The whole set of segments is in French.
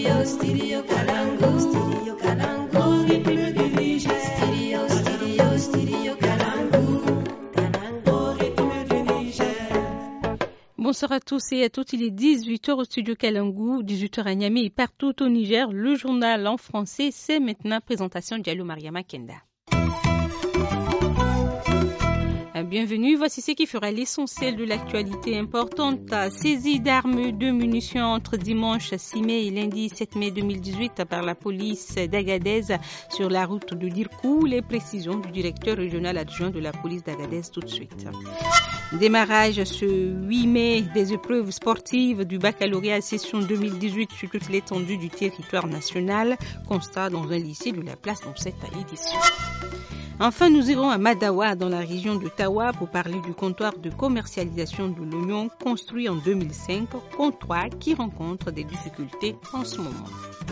Studio Kalangu, Studio Kalangu, rythme du Niger. Studio Kalangu, Kalangu, rythme du Niger. Bonsoir à tous et à toutes, il est 18h au Studio Kalangu, 18h à Niamey et partout au Niger. Le journal en français, c'est maintenant présentation Diallo Mariama Kenda. Bienvenue, voici ce qui fera l'essentiel de l'actualité importante. Saisie d'armes de munitions entre dimanche 6 mai et lundi 7 mai 2018 par la police d'Agadez sur la route de Dirkou. Les précisions du directeur régional adjoint de la police d'Agadez tout de suite. Démarrage ce 8 mai des épreuves sportives du baccalauréat session 2018 sur toute l'étendue du territoire national. Constat dans un lycée de la place dans cette édition. Enfin, nous irons à Madawa, dans la région de Tawa, pour parler du comptoir de commercialisation de l'oignon construit en 2005, comptoir qui rencontre des difficultés en ce moment.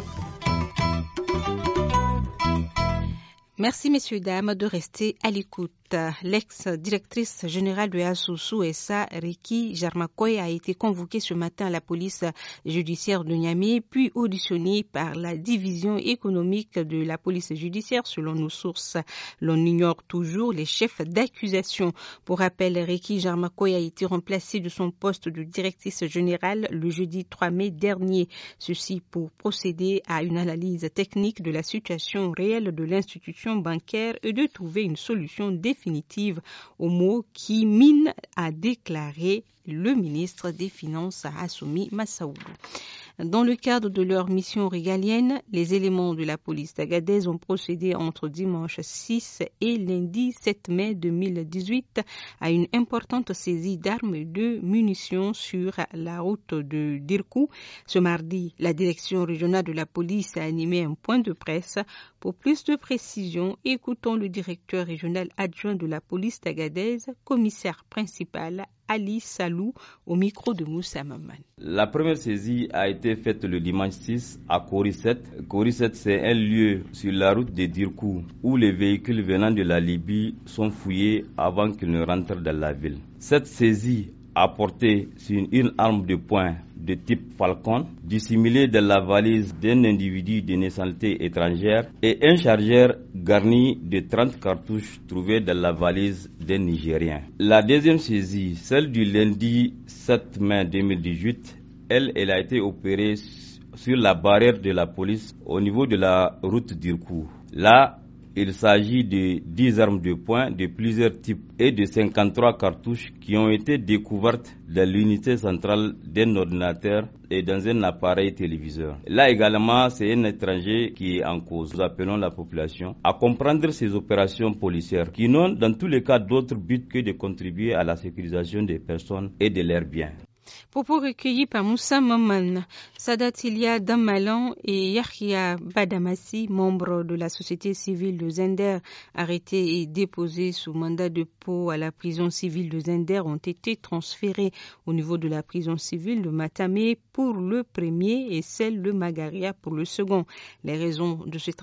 Merci messieurs, dames, de rester à l'écoute. L'ex-directrice générale de Asusu SA, Riki Jarmakoy, a été convoquée ce matin à la police judiciaire de Niamey, puis auditionnée par la division économique de la police judiciaire. Selon nos sources, l'on ignore toujours les chefs d'accusation. Pour rappel, Riki Jarmakoy a été remplacée de son poste de directrice générale le jeudi 3 mai dernier. Ceci pour procéder à une analyse technique de la situation réelle de l'institution bancaire et de trouver une solution définitive aux maux qui minent, a déclaré le ministre des Finances Assumi Massaoudou. Dans le cadre de leur mission régalienne, les éléments de la police d'Agadez ont procédé entre dimanche 6 et lundi 7 mai 2018 à une importante saisie d'armes et de munitions sur la route de Dirkou. Ce mardi, la direction régionale de la police a animé un point de presse. Pour plus de précision, écoutons le directeur régional adjoint de la police d'Agadez, commissaire principal Ali Salou, au micro de Moussa Maman. La première saisie a été faite le dimanche 6 à Kori 7. Kori 7, c'est un lieu sur la route de Dirkou où les véhicules venant de la Libye sont fouillés avant qu'ils ne rentrent dans la ville. Cette saisie a porté sur une arme de poing de type Falcon, dissimulée dans la valise d'un individu de nationalité étrangère, et un chargeur garni de 30 cartouches trouvé dans la valise d'un Nigérien. La deuxième saisie, celle du lundi 7 mai 2018, elle a été opérée sur la barrière de la police au niveau de la route d'Irkou. Là, il s'agit de 10 armes de poing de plusieurs types et de 53 cartouches qui ont été découvertes dans l'unité centrale d'un ordinateur et dans un appareil téléviseur. Là également, c'est un étranger qui est en cause. Nous appelons la population à comprendre ces opérations policières qui n'ont dans tous les cas d'autre but que de contribuer à la sécurisation des personnes et de leurs biens. Propos recueillis par Moussa Maman, Sadat Ilia Damalan et Yahya Badamassi, membres de la société civile de Zender, arrêtés et déposés sous mandat de dépôt à la prison civile de Zender, ont été transférés au niveau de la prison civile de Matamé pour le premier et celle de Magaria pour le second. Les raisons de ces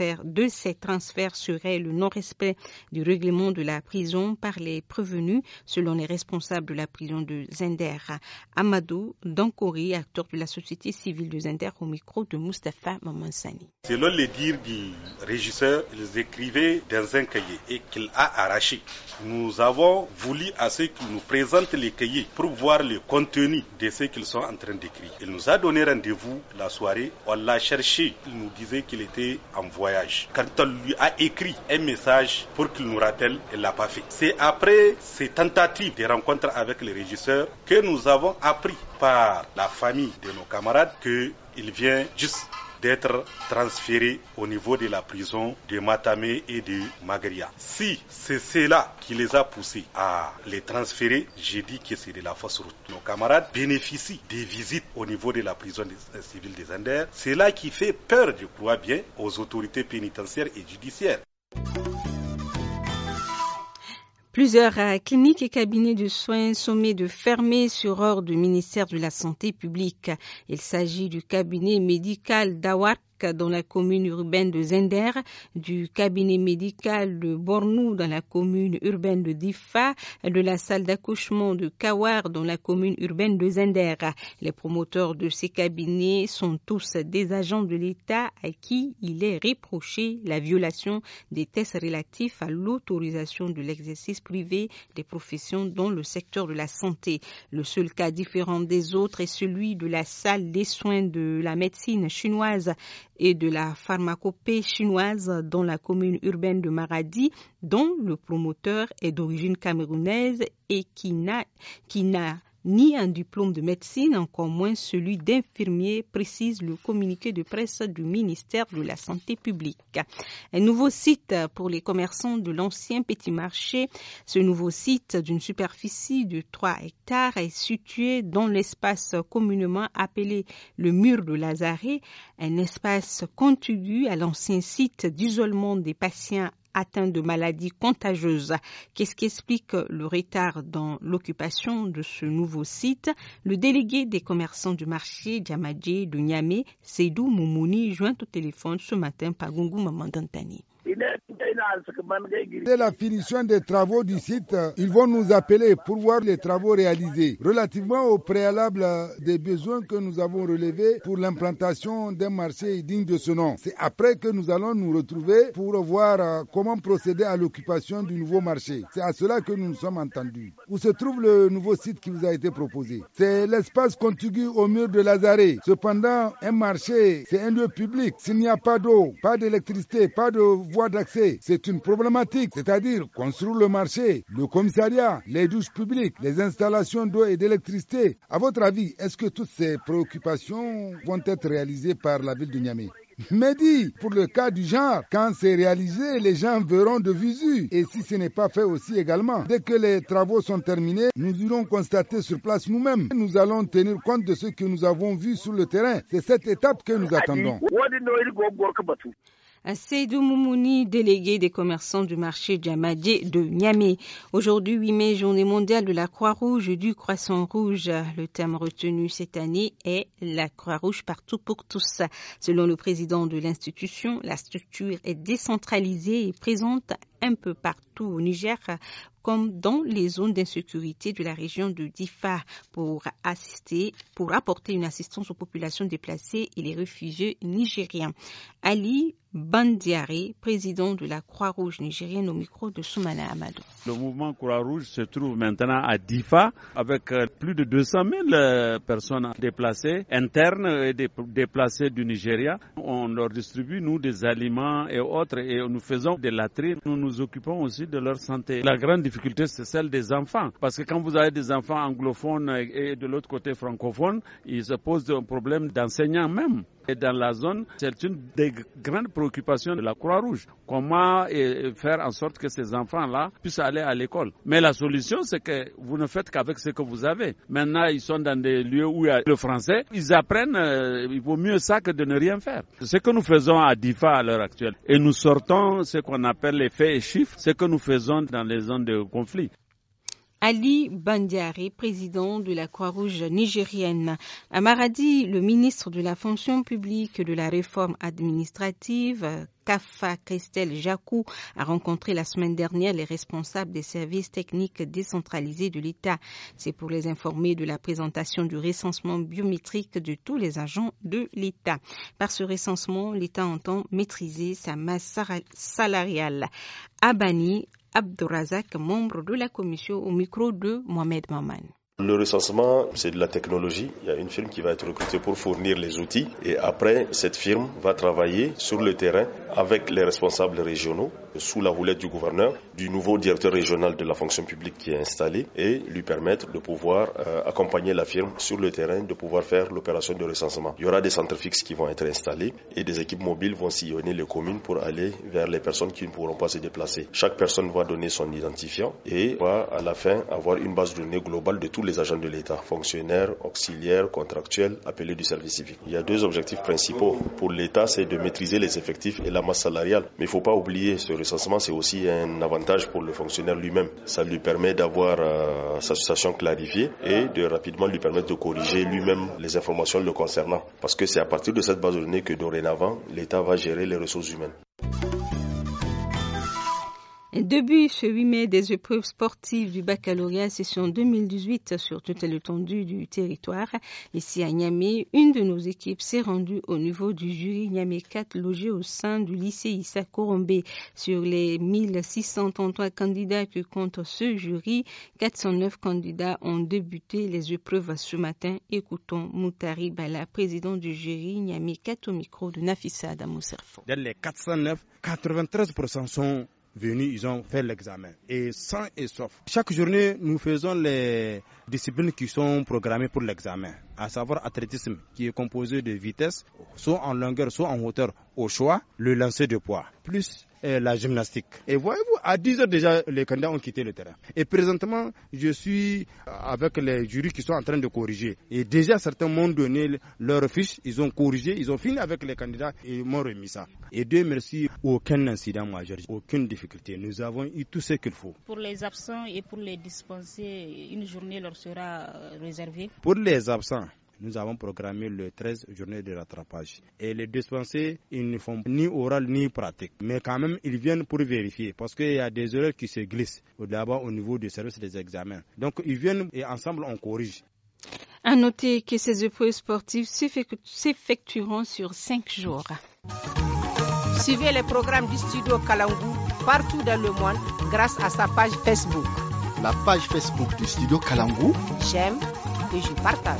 transferts seraient le non-respect du règlement de la prison par les prévenus, selon les responsables de la prison de Zender. Amadou Dankori, acteur de la société civile de Zender, au micro de Mustapha Mamansani. Selon les dires du régisseur, ils écrivaient dans un cahier et qu'il a arraché. Nous avons voulu à ce qu'ils nous présentent les cahiers pour voir le contenu de ce qu'ils sont en train d'écrire. Il nous a donné rendez-vous la soirée, on l'a cherché, il nous disait qu'il était en voyage. Quand on lui a écrit un message pour qu'il nous rappelle, il ne l'a pas fait. C'est après ces tentatives de rencontre avec le régisseur que nous avons appris par la famille de nos camarades qu'il vient juste d'être transféré au niveau de la prison de Matamé et de Magaria. Si c'est cela qui les a poussés à les transférer, j'ai dit que c'est de la fausse route. Nos camarades bénéficient des visites au niveau de la prison civile des Anders. C'est là qui fait peur, je crois bien, aux autorités pénitentiaires et judiciaires. Plusieurs cliniques et cabinets de soins sommés de fermer sur ordre du ministère de la Santé publique. Il s'agit du cabinet médical d'Awark dans la commune urbaine de Zender, du cabinet médical de Bornou dans la commune urbaine de Difa, de la salle d'accouchement de Kawar dans la commune urbaine de Zender. Les promoteurs de ces cabinets sont tous des agents de l'État à qui il est reproché la violation des tests relatifs à l'autorisation de l'exercice privé des professions dans le secteur de la santé. Le seul cas différent des autres est celui de la salle des soins de la médecine chinoise et de la pharmacopée chinoise dans la commune urbaine de Maradi, dont le promoteur est d'origine camerounaise et qui n'a ni un diplôme de médecine, encore moins celui d'infirmier, précise le communiqué de presse du ministère de la Santé publique. Un nouveau site pour les commerçants de l'ancien petit marché. Ce nouveau site d'une superficie de 3 hectares est situé dans l'espace communément appelé le mur de Lazaret, un espace contigu à l'ancien site d'isolement des patients atteints de maladies contagieuses. Qu'est-ce qui explique le retard dans l'occupation de ce nouveau site? Le délégué des commerçants du marché Djamadje de Niamey, Seydou Moumouni, joint au téléphone ce matin par Gungu Mamandantani. Dès la finition des travaux du site, ils vont nous appeler pour voir les travaux réalisés. Relativement au préalable des besoins que nous avons relevés pour l'implantation d'un marché digne de ce nom, c'est après que nous allons nous retrouver pour voir comment procéder à l'occupation du nouveau marché. C'est à cela que nous nous sommes entendus. Où se trouve le nouveau site qui vous a été proposé? C'est l'espace contigu au mur de Lazaret. Cependant, un marché, c'est un lieu public. S'il n'y a pas d'eau, pas d'électricité, pas de voie d'accès, c'est une problématique, c'est-à-dire construire le marché, le commissariat, les douches publiques, les installations d'eau et d'électricité. À votre avis, est-ce que toutes ces préoccupations vont être réalisées par la ville de Niamey? Mais dis, pour le cas du genre, quand c'est réalisé, les gens verront de visu. Et si ce n'est pas fait aussi également, dès que les travaux sont terminés, nous irons constater sur place nous-mêmes. Nous allons tenir compte de ce que nous avons vu sur le terrain. C'est cette étape que nous attendons. Seydou Moumouni, délégué des commerçants du marché Djamadje de Niamey. Aujourd'hui, 8 mai, journée mondiale de la Croix-Rouge et du Croissant-Rouge. Le thème retenu cette année est la Croix-Rouge partout pour tous. Selon le président de l'institution, la structure est décentralisée et présente un peu partout au Niger, comme dans les zones d'insécurité de la région de Difa, pour apporter une assistance aux populations déplacées et les réfugiés nigériens. Ali Bandiare, président de la Croix-Rouge nigérienne, au micro de Soumana Amadou. Le mouvement Croix-Rouge se trouve maintenant à Difa avec plus de 200 000 personnes déplacées, internes et déplacées du Nigeria. On leur distribue, nous, des aliments et autres, et nous faisons des latrines. Nous nous occupons aussi de leur santé. La grande difficulté, c'est celle des enfants. Parce que quand vous avez des enfants anglophones et de l'autre côté francophones, ils se posent un problème d'enseignants même. Et dans la zone, c'est une des grandes préoccupations de la Croix-Rouge. Comment faire en sorte que ces enfants-là puissent aller à l'école. Mais la solution, c'est que vous ne faites qu'avec ce que vous avez. Maintenant, ils sont dans des lieux où il y a le français. Ils apprennent, il vaut mieux ça que de ne rien faire. C'est ce que nous faisons à Difa à l'heure actuelle. Et nous sortons ce qu'on appelle les faits et chiffres, ce que nous faisons dans les zones de conflit. Ali Bandiare, président de la Croix-Rouge nigérienne. À Maradi, le ministre de la fonction publique et de la réforme administrative, Kafa Christelle Jacou, a rencontré la semaine dernière les responsables des services techniques décentralisés de l'État. C'est pour les informer de la présentation du recensement biométrique de tous les agents de l'État. Par ce recensement, l'État entend maîtriser sa masse salariale. Abani Abdourazak, membre de la commission, au micro de Mohamed Maman. Le recensement, c'est de la technologie. Il y a une firme qui va être recrutée pour fournir les outils. Et après, cette firme va travailler sur le terrain avec les responsables régionaux, sous la houlette du gouverneur, du nouveau directeur régional de la fonction publique qui est installé, et lui permettre de pouvoir accompagner la firme sur le terrain, de pouvoir faire l'opération de recensement. Il y aura des centres fixes qui vont être installés et des équipes mobiles vont sillonner les communes pour aller vers les personnes qui ne pourront pas se déplacer. Chaque personne va donner son identifiant et va à la fin avoir une base de données globale de tous les agents de l'État, fonctionnaires, auxiliaires, contractuels, appelés du service civique. Il y a 2 objectifs principaux. Pour l'État, c'est de maîtriser les effectifs et la masse salariale. Mais il ne faut pas oublier, ce recensement, c'est aussi un avantage pour le fonctionnaire lui-même. Ça lui permet d'avoir sa situation clarifiée et de rapidement lui permettre de corriger lui-même les informations le concernant. Parce que c'est à partir de cette base de données que dorénavant, l'État va gérer les ressources humaines. Début ce 8 mai des épreuves sportives du baccalauréat session 2018 sur toute l'étendue du territoire. Ici à Niamey, une de nos équipes s'est rendue au niveau du jury Niamey 4 logé au sein du lycée Issa Korombe. Sur les 1633 candidats que compte ce jury, 409 candidats ont débuté les épreuves ce matin. Écoutons Moutari Bala, président du jury Niamey 4 au micro de Nafissa Adamou Serfo. Dans les 409, 93% sont venus, ils ont fait l'examen. Et sain et sauf. Chaque journée, nous faisons les disciplines qui sont programmées pour l'examen, à savoir athlétisme, qui est composé de vitesse, soit en longueur, soit en hauteur, au choix, le lancer de poids, plus la gymnastique. Et voyez-vous, à 10 heures déjà, les candidats ont quitté le terrain. Et présentement, je suis avec les jurys qui sont en train de corriger. Et déjà, certains m'ont donné leurs fiches, ils ont corrigé, ils ont fini avec les candidats et ils m'ont remis ça. Et Dieu merci, aucun incident majeur, aucune difficulté. Nous avons eu tout ce qu'il faut. Pour les absents et pour les dispensés, une journée leur sera réservée? Pour les absents, nous avons programmé le 13 journées de rattrapage. Et les dispensés, ils ne font ni oral ni pratique. Mais quand même, ils viennent pour vérifier. Parce qu'il y a des erreurs qui se glissent d'abord au niveau du service des examens. Donc, ils viennent et ensemble, on corrige. À noter que ces épreuves sportives s'effectueront sur 5 jours. Suivez les programmes du studio Kalangu partout dans le monde grâce à sa page Facebook. La page Facebook du studio Kalangu. J'aime et je partage.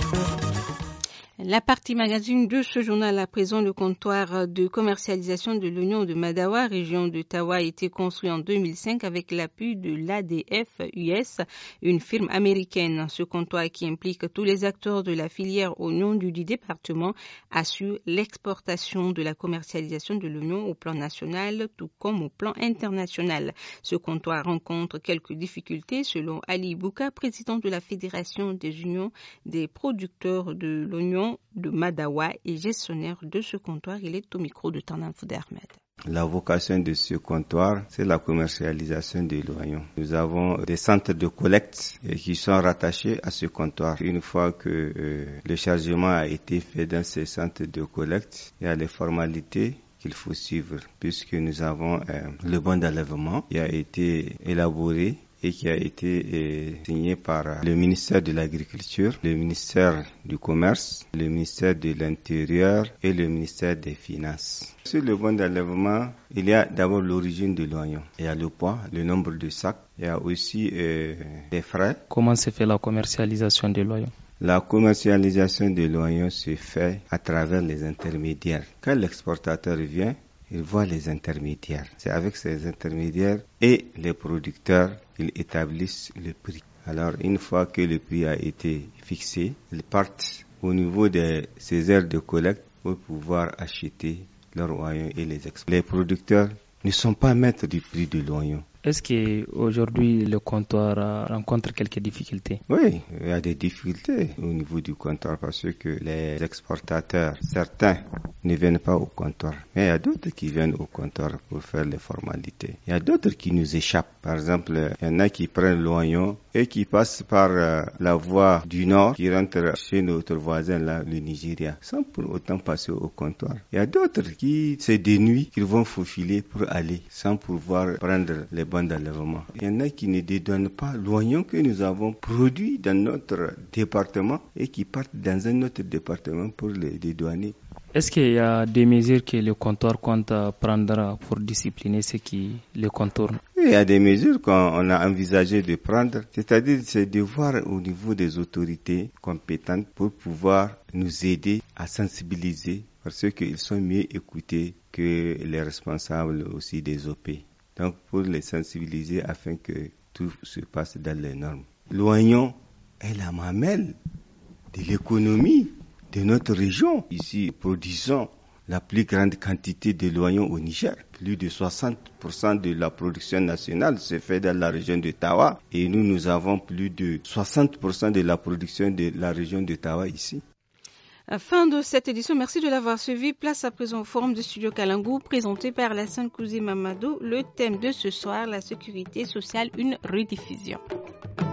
La partie magazine de ce journal à présent, le comptoir de commercialisation de l'oignon de Madawa, région de Tawa, a été construit en 2005 avec l'appui de l'ADF US, une firme américaine. Ce comptoir qui implique tous les acteurs de la filière oignon du dit département assure l'exportation de la commercialisation de l'oignon au plan national tout comme au plan international. Ce comptoir rencontre quelques difficultés selon Ali Bouka, président de la Fédération des unions des producteurs de l'oignon de Madawa et gestionnaire de ce comptoir. Il est au micro de Tandan Foudé Ahmed. La vocation de ce comptoir, c'est la commercialisation de l'oignon. Nous avons des centres de collecte qui sont rattachés à ce comptoir. Une fois que le chargement a été fait dans ces centres de collecte, il y a les formalités qu'il faut suivre, puisque nous avons le bon d'enlèvement qui a été élaboré et qui a été signé par le ministère de l'Agriculture, le ministère du Commerce, le ministère de l'Intérieur et le ministère des Finances. Sur le bon d'enlèvement, il y a d'abord l'origine de l'oignon. Il y a le poids, le nombre de sacs, il y a aussi les frais. Comment se fait la commercialisation de l'oignon? La commercialisation de l'oignon se fait à travers les intermédiaires. Quand l'exportateur vient, il voit les intermédiaires. C'est avec ces intermédiaires et les producteurs qu'ils établissent le prix. Alors, une fois que le prix a été fixé, ils partent au niveau de ces aires de collecte pour pouvoir acheter leur oignon et les exporter. Les producteurs ne sont pas maîtres du prix de l'oignon. Est-ce qu'aujourd'hui le comptoir rencontre quelques difficultés? Oui, il y a des difficultés au niveau du comptoir parce que les exportateurs, certains ne viennent pas au comptoir. Mais il y a d'autres qui viennent au comptoir pour faire les formalités. Il y a d'autres qui nous échappent. Par exemple, il y en a qui prennent l'oignon et qui passent par la voie du nord, qui rentrent chez notre voisin, là, le Nigeria, sans pour autant passer au comptoir. Il y a d'autres qui se dénuent, qui vont faufiler pour aller, sans pouvoir prendre les bons d'enlèvement. Il y en a qui ne dédouanent pas l'oignon que nous avons produit dans notre département et qui partent dans un autre département pour les dédouaner. Est-ce qu'il y a des mesures que le comptoir compte prendre pour discipliner ceux qui le contournent? Il y a des mesures qu'on a envisagé de prendre, c'est-à-dire c'est de voir au niveau des autorités compétentes pour pouvoir nous aider à sensibiliser parce qu'ils sont mieux écoutés que les responsables aussi des OP. Donc pour les sensibiliser afin que tout se passe dans les normes. L'oignon est la mamelle de l'économie de notre région. Ici, produisons la plus grande quantité de l'oignon au Niger. Plus de 60% de la production nationale se fait dans la région de Tawa et nous avons plus de 60% de la production de la région de Tawa ici. Fin de cette édition, merci de l'avoir suivi. Place à présent au forum de Studio Kalangu présenté par Lassane Kouzi Mamadou. Le thème de ce soir, la sécurité sociale, une rediffusion.